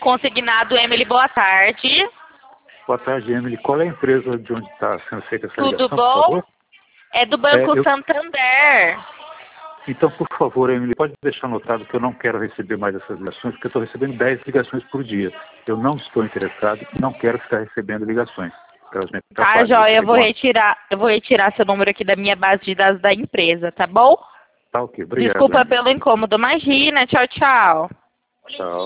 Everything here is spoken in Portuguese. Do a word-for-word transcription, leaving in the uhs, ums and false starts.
Consignado, Emily, boa tarde. Boa tarde, Emily. Qual é a empresa de onde está sendo feita essa Tudo ligação, bom? por favor? É do Banco É, eu... Santander. Então, por favor, Emily, pode deixar anotado que eu não quero receber mais essas ligações, porque eu estou recebendo dez ligações por dia. Eu não estou interessado e não quero ficar recebendo ligações. Elas me Tá, atrapalham. joia, eu vou Bom, retirar, eu vou retirar seu número aqui da minha base de dados da empresa, tá bom? Tá ok, obrigado, Desculpa Emily. pelo incômodo, imagina, tchau, tchau. Tchau.